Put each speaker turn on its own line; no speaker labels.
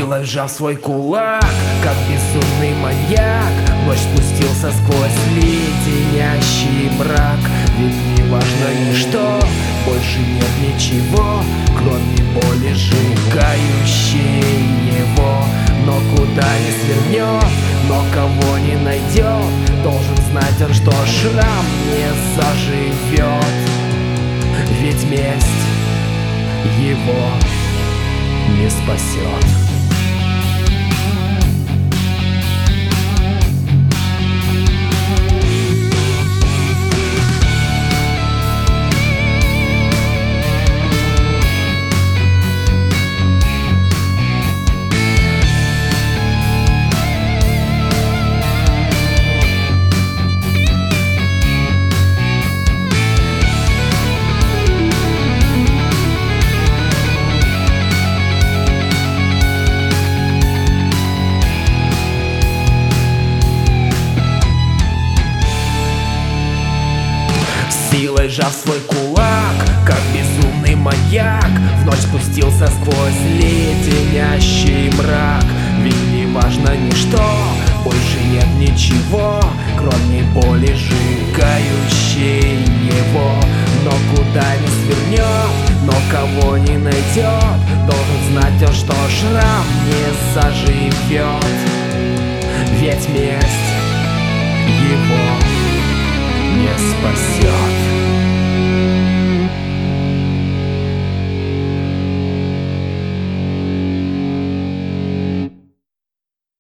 Силой сжав свой кулак, как безумный маньяк, ночь спустился сквозь леденящий мрак. Ведь не важно ничто, больше нет ничего, кроме боли, сжигающей его. Но куда не свернет, но кого не найдет, должен знать он, что шрам не заживет. Ведь месть его не спасет. Силой сжав свой кулак, как безумный маньяк, в ночь спустился сквозь леденящий мрак. Ведь не важно ничто, больше нет ничего, кроме боли, сжигающей его. Но куда не свернет, но кого не найдет, должен знать он, что шрам не заживет. Ведь месть его не спасет.